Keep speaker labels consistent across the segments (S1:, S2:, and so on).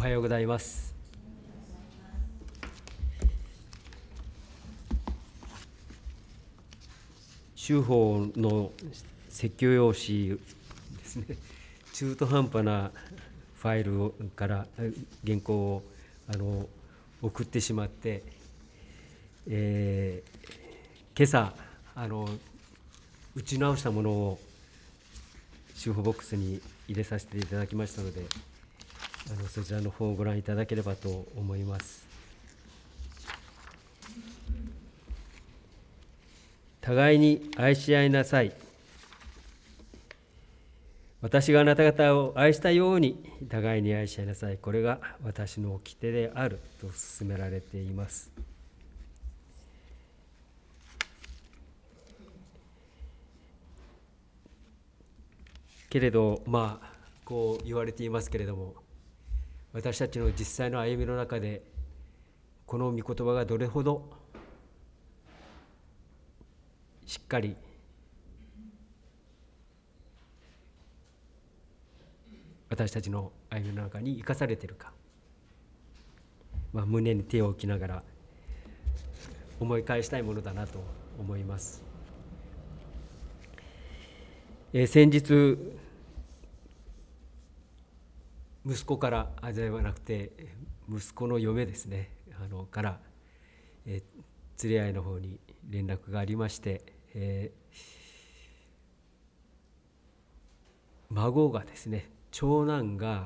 S1: はようございます。州法の説教用紙ですね、中途半端なファイルから原稿を送ってしまって、今朝打ち直したものを州法ボックスに入れさせていただきましたので、そちらの方をご覧いただければと思います。互いに愛し合いなさい。私があなた方を愛したように互いに愛し合いなさい。これが私の掟であると勧められています。けれど、こう言われていますけれども、私たちの実際の歩みの中で、この御言葉がどれほどしっかり私たちの歩みの中に生かされているか、胸に手を置きながら思い返したいものだなと思います。先日息子からではなくて息子の嫁ですねから連れ合いの方に連絡がありまして、孫がですね、長男が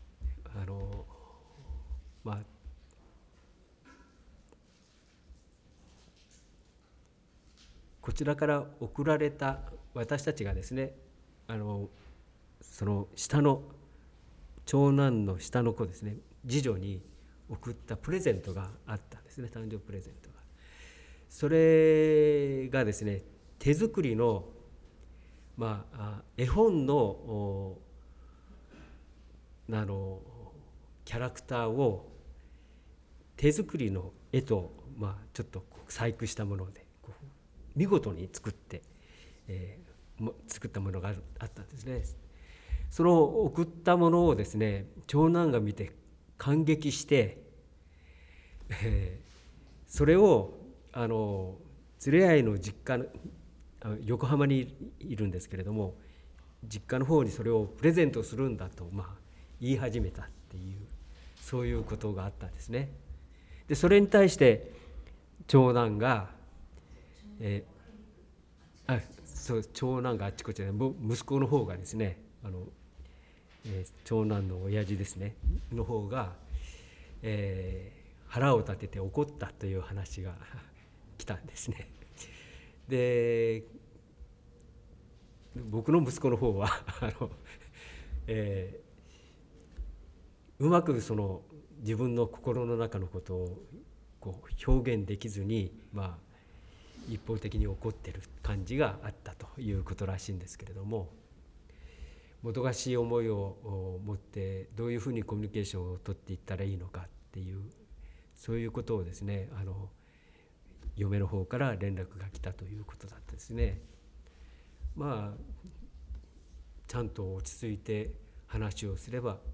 S1: こちらから送られた、私たちがですねその下の長男の下の子ですね、次女に送ったプレゼントがあったんですね、誕生日プレゼントが。それがですね、手作りの、絵本のキャラクターを手作りの絵と、ちょっと細工したもので見事に作ったものがあったんですね。その送ったものをですね、長男が見て感激して、それを連れ合いの実家の横浜にいるんですけれども、実家の方にそれをプレゼントするんだと、言い始めたっていう、そういうことがあったんですね。でそれに対して長男が、長男があっちこっちで、息子の方がですね、長男の親父ですねの方が、腹を立てて怒ったという話が来たんですね。で僕の息子の方はうまくその自分の心の中のことを表現できずに、一方的に怒ってる感じがあったということらしいんですけれども、もどかしい思いを持ってどういうふうにコミュニケーションを取っていったらいいのかっていう、そういうことをですね、嫁の方から連絡が来たということだったですね。ちゃんと落ち着いて話をすれば、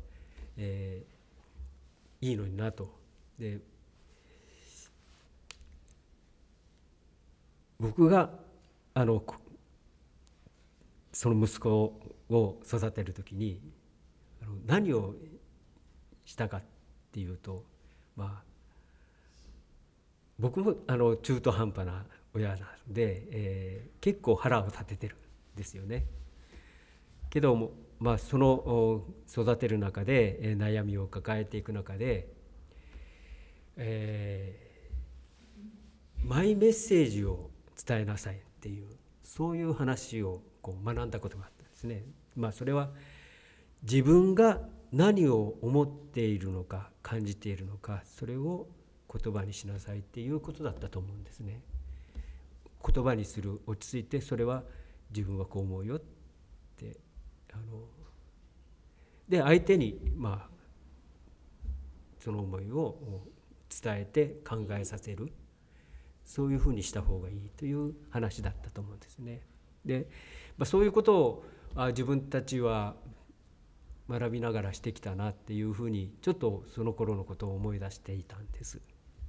S1: いいのになと。で僕がその息子を育てる時に何をしたかっていうと、僕も中途半端な親なので、結構腹を立ててるんですよね。けども、その育てる中で悩みを抱えていく中で、マイメッセージを伝えなさいっていう、そういう話を学んだことがあったんですね。それは自分が何を思っているのか感じているのか、それを言葉にしなさいっていうことだったと思うんですね。言葉にする、落ち着いて、それは自分はこう思うよってで相手にその思いを伝えて考えさせる、そういうふうにした方がいいという話だったと思うんですね。で、そういうことを自分たちは学びながらしてきたなっていうふうにちょっとその頃のことを思い出していたんです。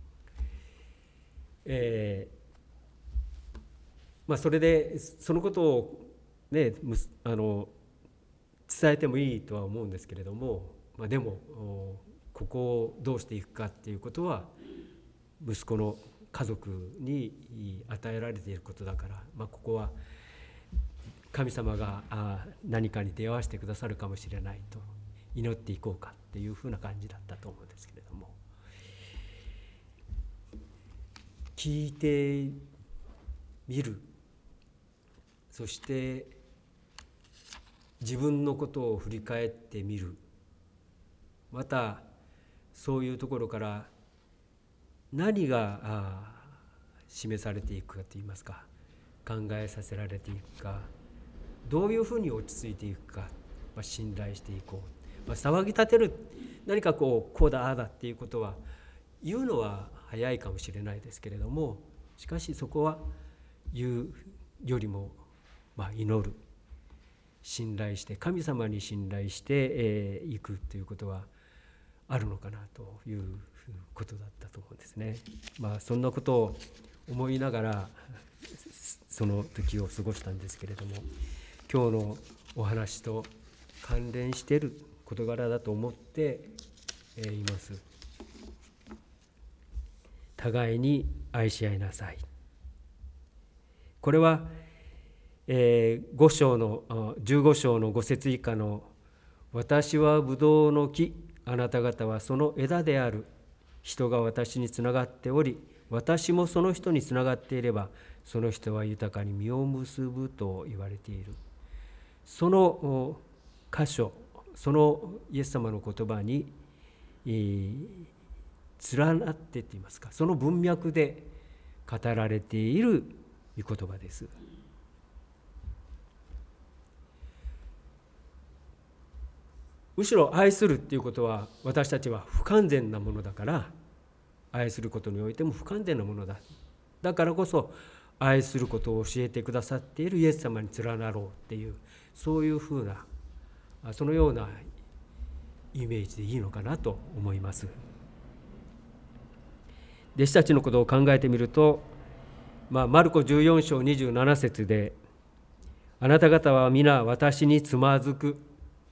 S1: それでそのことをね伝えてもいいとは思うんですけれども、でもここをどうしていくかっていうことは息子の家族に与えられていることだから、ここは神様が何かに出会わせてくださるかもしれないと祈っていこうかっていうふうな感じだったと思うんですけれども、聞いてみる、そして自分のことを振り返ってみる、またそういうところから何が示されていくかといいますか、考えさせられていくか、どういうふうに落ち着いていくか、信頼していこう、騒ぎ立てる、何かこうだああだっていうことは言うのは早いかもしれないですけれども、しかしそこは言うよりも祈る、信頼して神様に信頼していくということはあるのかなということだったと思うんですね。そんなことを思いながらその時を過ごしたんですけれども、今日のお話と関連している事柄だと思っています。互いに愛し合いなさい。これは15章の5節以下の私はブドウの木、あなた方はその枝である。人が私につながっており、私もその人につながっていれば、その人は豊かに実を結ぶと言われている。その箇所、そのイエス様の言葉に連なってといいますか、その文脈で語られている御言葉です。むしろ愛するっていうことは私たちは不完全なものだから、愛することにおいても不完全なものだ。だからこそ愛することを教えてくださっているイエス様に連なろうっていう、そういうふうな、そのようなイメージでいいのかなと思います。弟子たちのことを考えてみると、マルコ14章27節で、あなた方は皆私につまずく。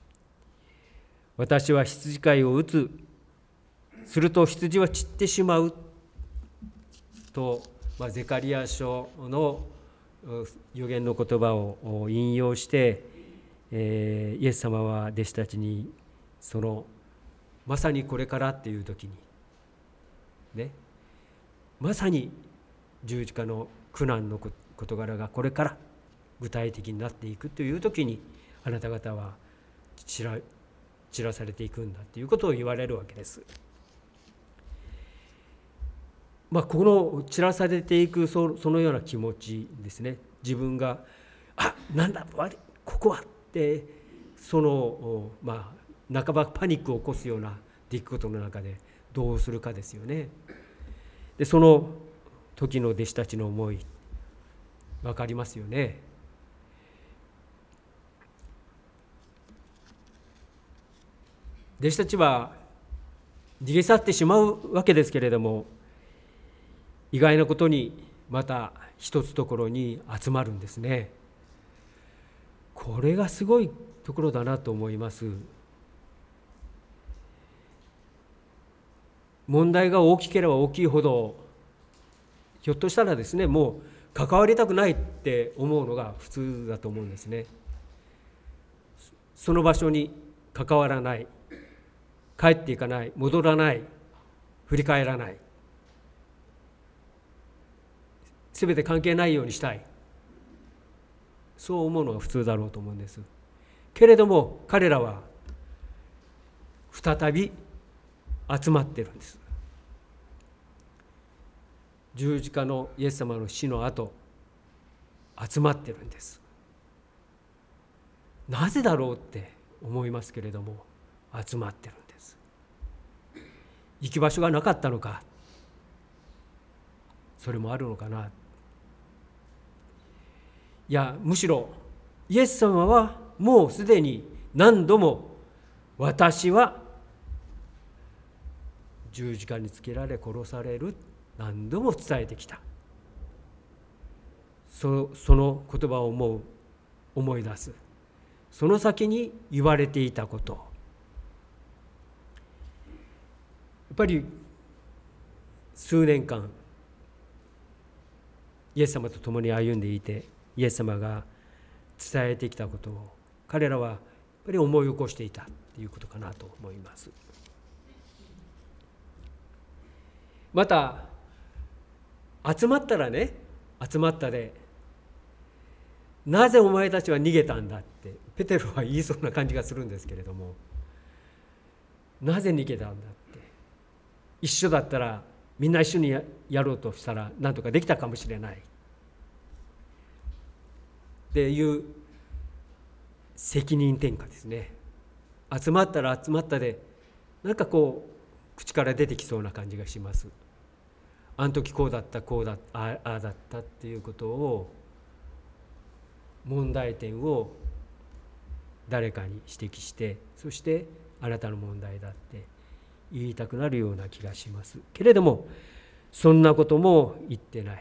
S1: 私は羊飼いを打つ。すると羊は散ってしまう。と、ゼカリヤ書の預言の言葉を引用して、イエス様は弟子たちにそのまさにこれからっていう時にね、まさに十字架の苦難の事柄がこれから具体的になっていくという時に、あなた方は散らされていくんだということを言われるわけです。この散らされていくそのような気持ちですね。自分がなんだここはってその半ばパニックを起こすような出来事の中でどうするかですよね。でその時の弟子たちの思い分かりますよね。弟子たちは逃げ去ってしまうわけですけれども、意外なことにまた一つところに集まるんですね。これがすごいところだなと思います。問題が大きければ大きいほど、ひょっとしたらですね、もう関わりたくないって思うのが普通だと思うんですね。その場所に関わらない、帰っていかない、戻らない、振り返らない、すべて関係ないようにしたい、そう思うのが普通だろうと思うんです。けれども彼らは再び集まってるんです。十字架のイエス様の死の後、集まってるんです。なぜだろうって思いますけれども、集まってるんです。行き場所がなかったのか、それもあるのかな。いや、むしろイエス様はもうすでに何度も私は十字架につけられ殺される、何度も伝えてきた。その言葉を思い出す。その先に言われていたこと、やっぱり数年間イエス様と共に歩んでいて、イエス様が伝えてきたことを彼らはやっぱり思い起こしていたということかなと思います。また集まったらね、集まったで、なぜお前たちは逃げたんだってペテロは言いそうな感じがするんですけれども、なぜ逃げたんだって、一緒だったらみんな一緒にやろうとしたら何とかできたかもしれないっていう責任転嫁ですね。集まったら集まったで、なんかこう口から出てきそうな感じがします。あの時こうだった、こうだった、ああだったっていうことを、問題点を誰かに指摘して、そしてあなたの問題だって言いたくなるような気がしますけれども、そんなことも言ってない。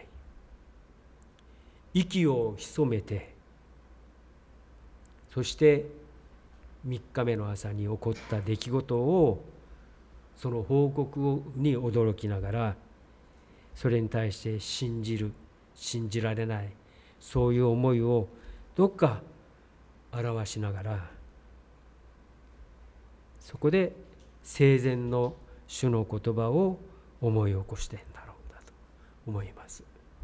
S1: 息を潜めて、そして3日目の朝に起こった出来事を、その報告に驚きながら、それに対して信じる、信じられない、そういう思いをどっか表しながら、そこで生前の主の言葉を思い起こしてんだろうなと思います。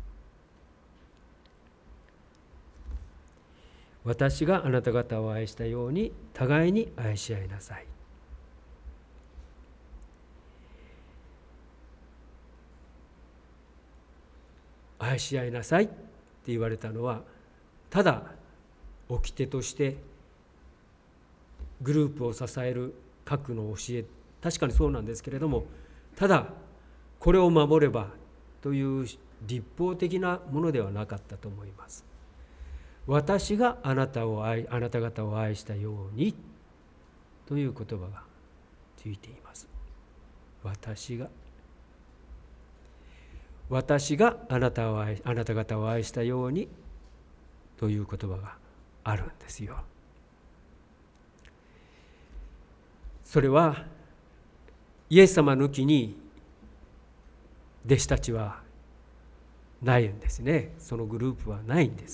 S1: 私があなた方を愛したように互いに愛し合いなさい。愛し合いなさいって言われたのは、ただ掟としてグループを支える核の教え、確かにそうなんですけれども、ただこれを守ればという立法的なものではなかったと思います。私があなた方を愛したようにという言葉がついています。私があなた方を愛したようにという言葉があるんですよ。それはイエス様抜きに弟子たちはないんですね。そのグループはないんです。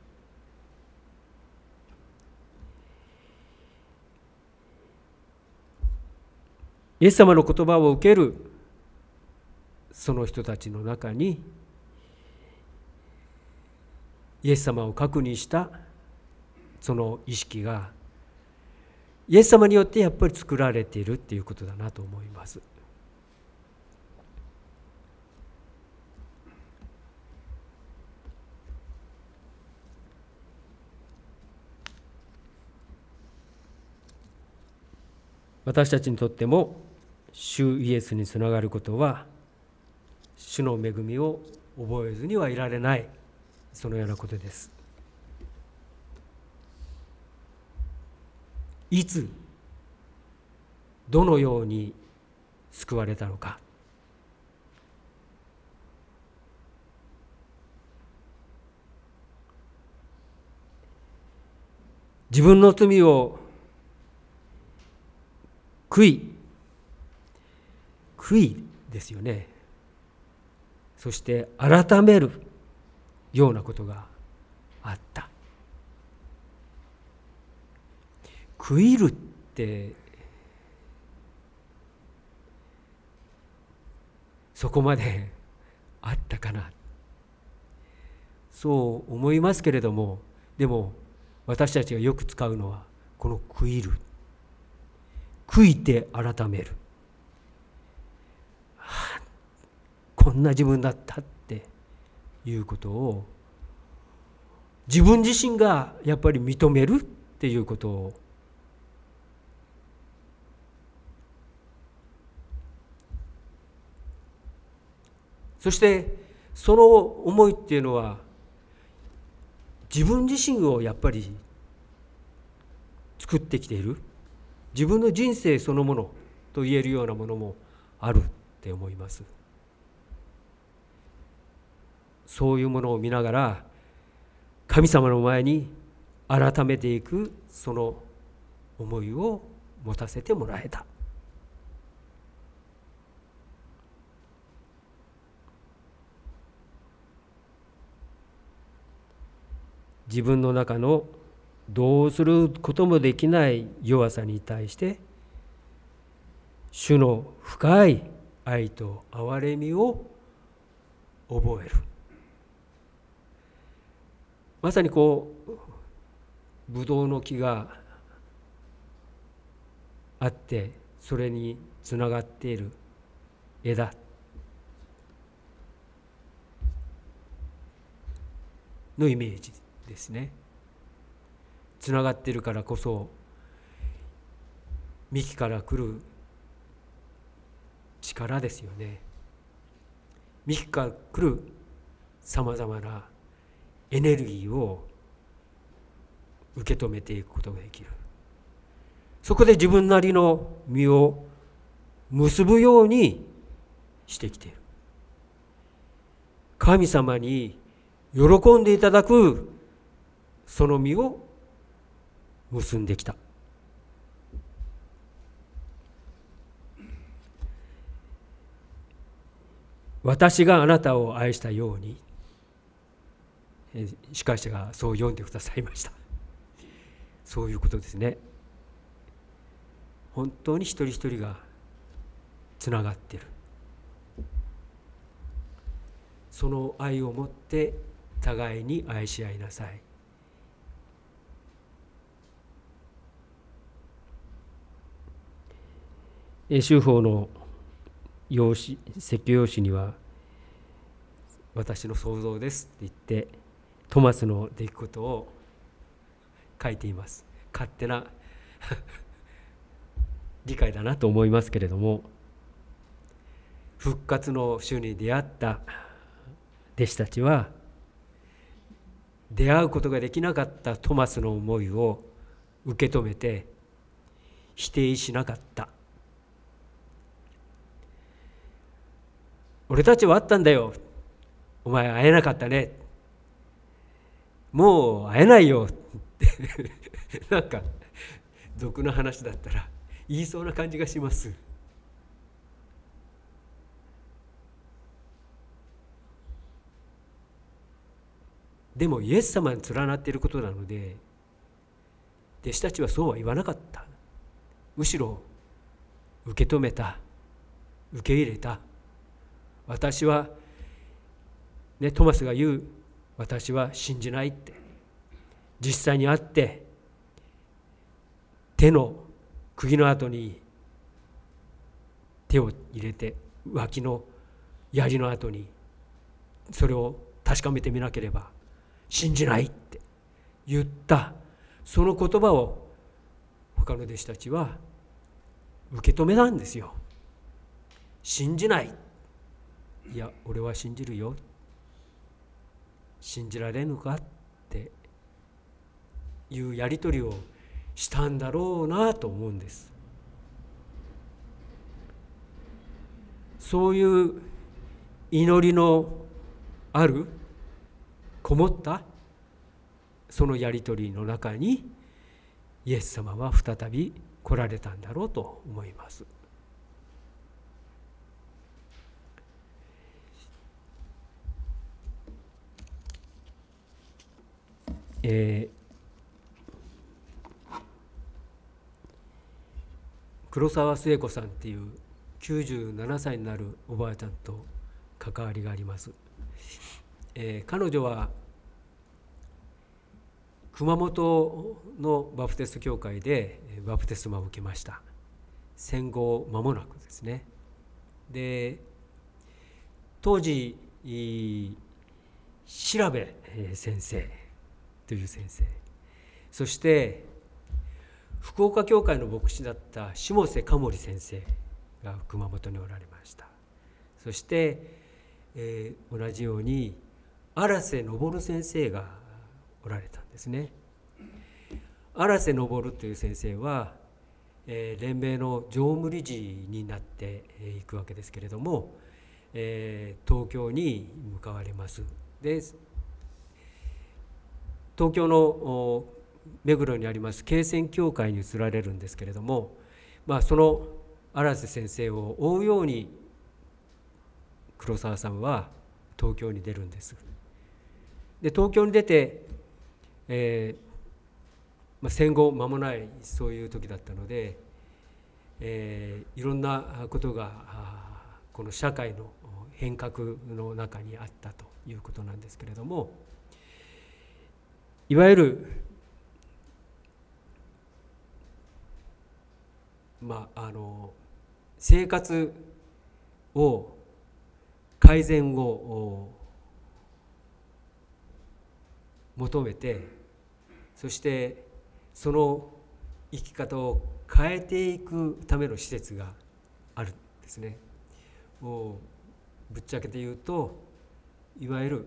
S1: イエス様の言葉を受けるその人たちの中に、イエス様を確認したその意識がイエス様によってやっぱり作られているっていうことだなと思います。私たちにとっても主イエスにつながることは、主の恵みを覚えずにはいられない、そのようなことです。いつどのように救われたのか、自分の罪を悔いですよね。そして改めるようなことがあった。悔いるってそこまであったかな、そう思いますけれども、でも私たちがよく使うのはこの悔いる、悔いて改める、こんな自分だったっていうことを自分自身がやっぱり認めるっていうことを、そしてその思いっていうのは自分自身をやっぱり作ってきている。 自分の人生そのものと言えるようなものもあるって思います。そういうものを見ながら神様の前に改めていく、その思いを持たせてもらえた。自分の中のどうすることもできない弱さに対して主の深い愛と憐れみを覚える。まさにブドウの木があってそれにつながっている枝のイメージですね。つながっているからこそ幹から来る力ですよね。幹から来るさまざまなエネルギーを受け止めていくことができる。そこで自分なりの実を結ぶようにしてきている。神様に喜んでいただくその実を結んできた。私があなたを愛したように、司会者がそう読んでくださいました。そういうことですね。本当に一人一人がつながっている。その愛を持って互いに愛し合いなさい。修法の用紙、説教用紙には私の想像ですって言ってトマスの出来事を書いています。勝手な理解だなと思いますけれども、復活の主に出会った弟子たちは出会うことができなかったトマスの思いを受け止めて否定しなかった。俺たちは会ったんだよ、お前会えなかったね、もう会えないよってなんか俗な話だったら言いそうな感じがします。でもイエス様に連なっていることなので弟子たちはそうは言わなかった。むしろ受け止めた、受け入れた。私はね、トマスが言う私は信じないって、実際に会って手の釘の跡に手を入れて脇の槍の跡にそれを確かめてみなければ信じないって言った、その言葉を他の弟子たちは受け止めたんですよ。信じない、いや俺は信じるよ、信じられぬかっていうやり取りをしたんだろうなと思うんです。そういう祈りのあるこもったそのやり取りの中にイエス様は再び来られたんだろうと思います。黒沢末子さんっていう97歳になるおばあちゃんと関わりがあります。彼女は熊本のバプテスト教会でバプテスマを受けました。戦後間もなくですね。で当時調べ先生という先生、そして福岡教会の牧師だった下瀬かもり先生が熊本におられました。そして、同じように荒瀬昇先生がおられたんですね。荒瀬昇という先生は連盟の常務理事になっていくわけですけれども、東京に向かわれます。で、東京の目黒にあります恵泉教会に移られるんですけれども、その荒瀬先生を追うように黒澤さんは東京に出るんです。で、東京に出て、戦後間もないそういう時だったので、いろんなことがこの社会の変革の中にあったということなんですけれども、いわゆる生活を改善を求めて、そしてその生き方を変えていくための施設があるんですね。もうぶっちゃけて言うと、いわゆる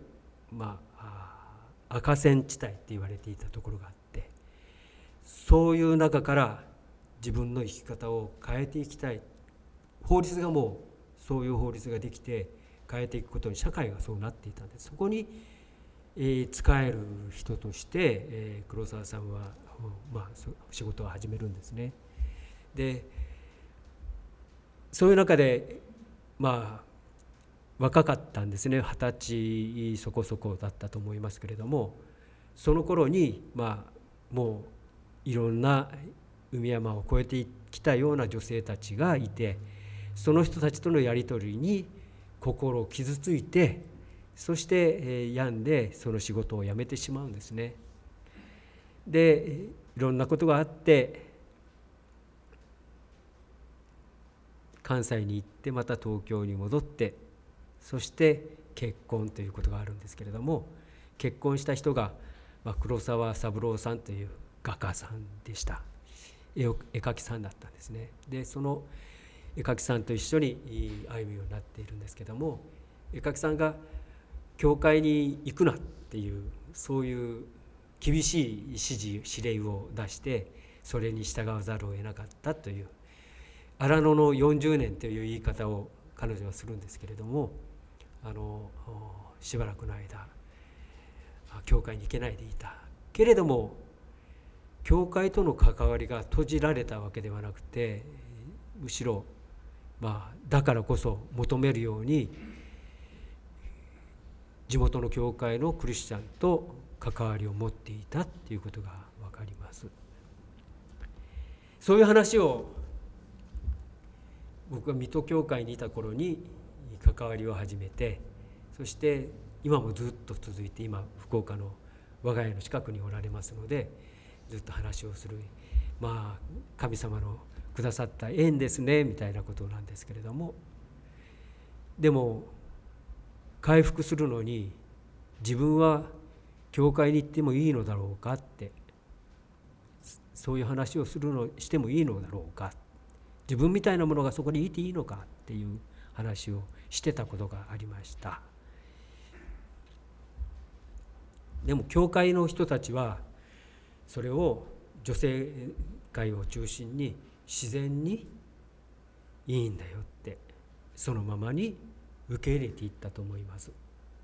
S1: 赤線地帯って言われていたところがあって、そういう中から自分の生き方を変えていきたい、法律がもうそういう法律ができて変えていくことに社会がそうなっていたんです。そこに仕える人として黒澤さんは仕事を始めるんですね。で、そういう中で若かったんですね。20歳そこそこだったと思いますけれども、その頃にもういろんな海山を越えてきたような女性たちがいて、その人たちとのやり取りに心を傷ついて、そして病んでその仕事を辞めてしまうんですね。で、いろんなことがあって関西に行って、また東京に戻って、そして結婚ということがあるんですけれども、結婚した人が黒澤三郎さんという画家さんでした。絵描きさんだったんですね。で、その絵描きさんと一緒に歩むようになっているんですけども、絵描きさんが教会に行くなっていう、そういう厳しい指示指令を出して、それに従わざるを得なかったという、荒野の40年という言い方を彼女はするんですけれども、しばらくの間教会に行けないでいたけれども、教会との関わりが閉じられたわけではなくて、むしろだからこそ求めるように地元の教会のクリスチャンと関わりを持っていたということが分かります。そういう話を僕が水戸教会にいた頃に関わりを始めて、そして今もずっと続いて、今福岡の我が家の近くにおられますので、ずっと話をする、神様のくださった縁ですねみたいなことなんですけれども、でも回復するのに自分は教会に行ってもいいのだろうかって、そういう話をしてもいいのだろうか、自分みたいなものがそこにいていいのかっていう話をしてたことがありました。でも教会の人たちはそれを女性会を中心に自然にいいんだよって、そのままに受け入れていったと思います。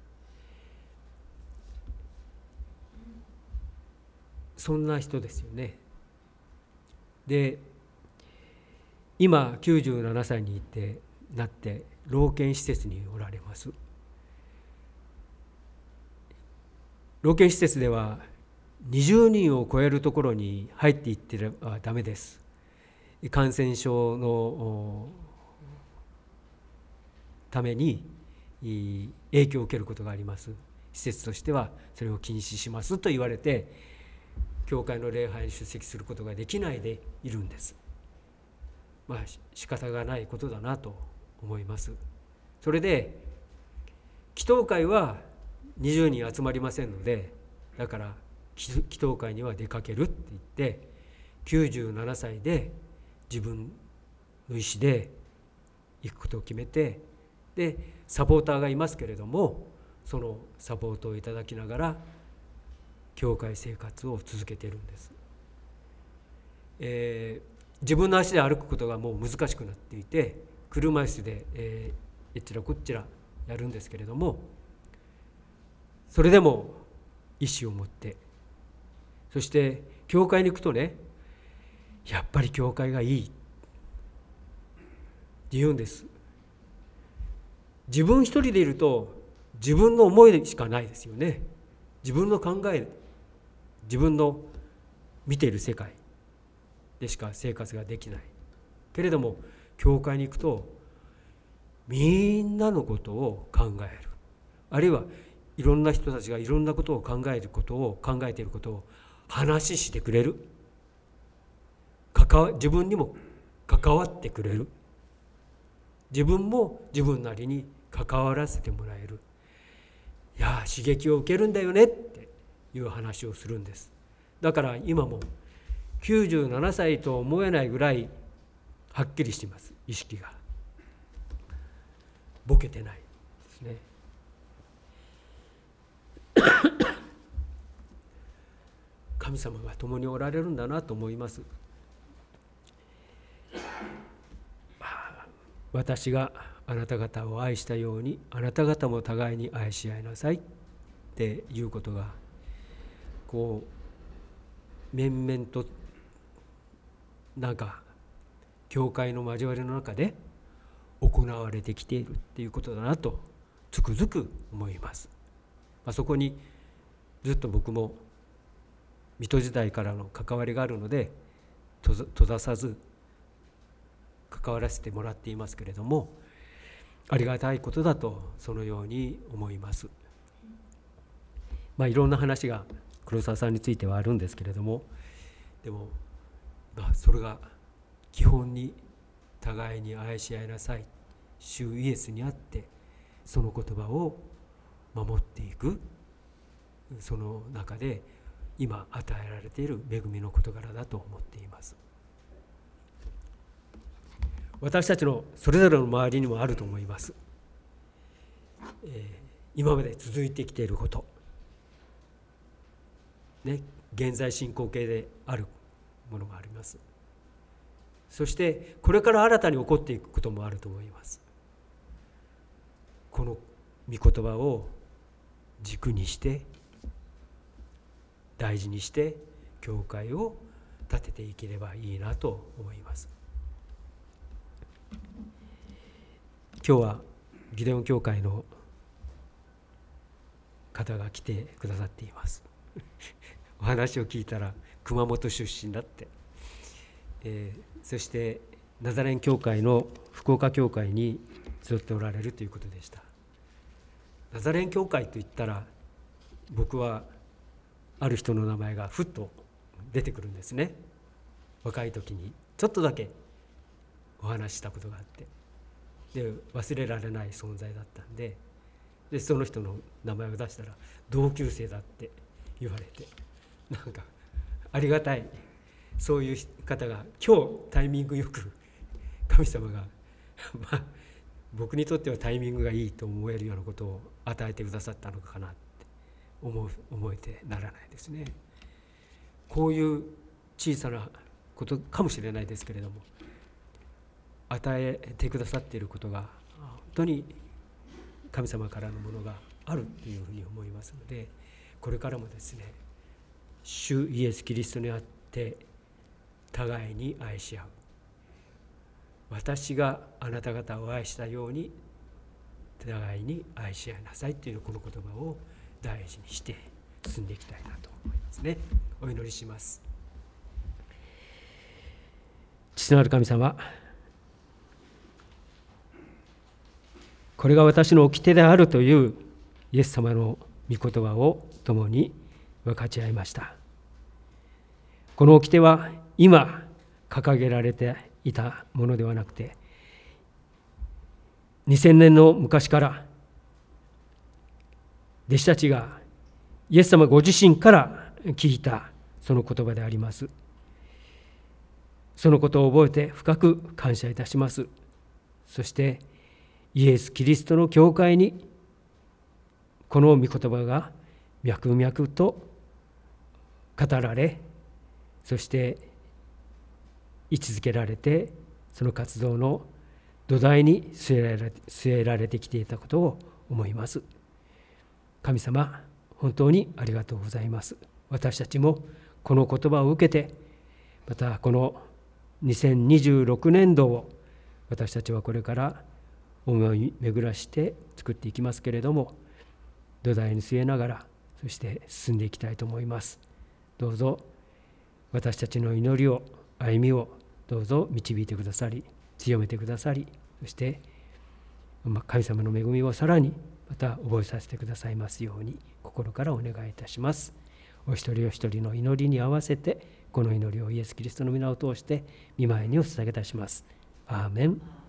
S1: そんな人ですよね。で、今97歳になって老健施設におられます。老健施設では20人を超えるところに入っていってはダメです。感染症のために影響を受けることがあります。施設としてはそれを禁止しますと言われて、教会の礼拝に出席することができないでいるんです。仕方がないことだなと思います。それで祈祷会は20人集まりませんので、だから祈祷会には出かけるって言って、97歳で自分の意思で行くことを決めて、でサポーターがいますけれども、そのサポートをいただきながら教会生活を続けているんです。 自分の足で歩くことがもう難しくなっていて、車椅子で、えちらこっちらやるんですけれども、それでも意志を持って、そして教会に行くとね、やっぱり教会がいいって言うんです。自分一人でいると自分の思いしかないですよね。自分の考え、自分の見ている世界でしか生活ができないけれども、教会に行くとみんなのことを考える、あるいはいろんな人たちがいろんなことを考えていることを話してくれる、自分にも関わってくれる、自分も自分なりに関わらせてもらえる、いや刺激を受けるんだよねっていう話をするんです。だから今も97歳と思えないぐらいはっきりしています。意識がボケてないですね。神様が共におられるんだなと思います。私があなた方を愛したようにあなた方も互いに愛し合いなさいっていうことがこう面々となんか教会の交わりの中で行われてきているっていうことだなとつくづく思います。そこにずっと僕も水戸時代からの関わりがあるので閉ざさず関わらせてもらっていますけれども、ありがたいことだとそのように思います。いろんな話が黒沢さんについてはあるんですけれども、でもそれが基本に互いに愛し合いなさい、主イエスにあってその言葉を守っていく、その中で今与えられている恵みの事柄だと思っています。私たちのそれぞれの周りにもあると思います。今まで続いてきていること、ね、現在進行形であるものがあります。そしてこれから新たに起こっていくこともあると思います。この御言葉を軸にして大事にして教会を立てていければいいなと思います。今日はギデオン教会の方が来てくださっています。お話を聞いたら熊本出身だって、そしてナザレン教会の福岡教会に集っておられるということでした。ナザレン教会といったら僕はある人の名前がふっと出てくるんですね。若い時にちょっとだけお話ししたことがあって、で忘れられない存在だったんで、その人の名前を出したら同級生だって言われて、なんかありがたい、そういう方が今日タイミングよく神様が僕にとってはタイミングがいいと思えるようなことを与えてくださったのかなって思えてならないですね。こういう小さなことかもしれないですけれども、与えてくださっていることが本当に神様からのものがあるというふうに思いますので、これからもですね、主イエス・キリストにあって互いに愛し合う、私があなた方を愛したように互いに愛し合いなさいというこの言葉を大事にして進んでいきたいなと思いますね。お祈りします。父なる神様、これが私の掟であるというイエス様の御言葉を共に分かち合いました。この掟は今掲げられていたものではなくて、2000年の昔から弟子たちがイエス様ご自身から聞いたその言葉であります。そのことを覚えて深く感謝いたします。そしてイエス・キリストの教会にこの御言葉が脈々と語られ、そして位置づけられて、その活動の土台に据えられてきていたことを思います。神様、本当にありがとうございます。私たちもこの言葉を受けて、またこの2026年度を私たちはこれから思い巡らして作っていきますけれども、土台に据えながら、そして進んでいきたいと思います。どうぞ私たちの祈りを、歩みをどうぞ導いてくださり、強めてくださり、そして神様の恵みをさらにまた覚えさせてくださいますように心からお願いいたします。お一人お一人の祈りに合わせて、この祈りをイエス・キリストの皆を通して御前にお捧げいたします。アーメン。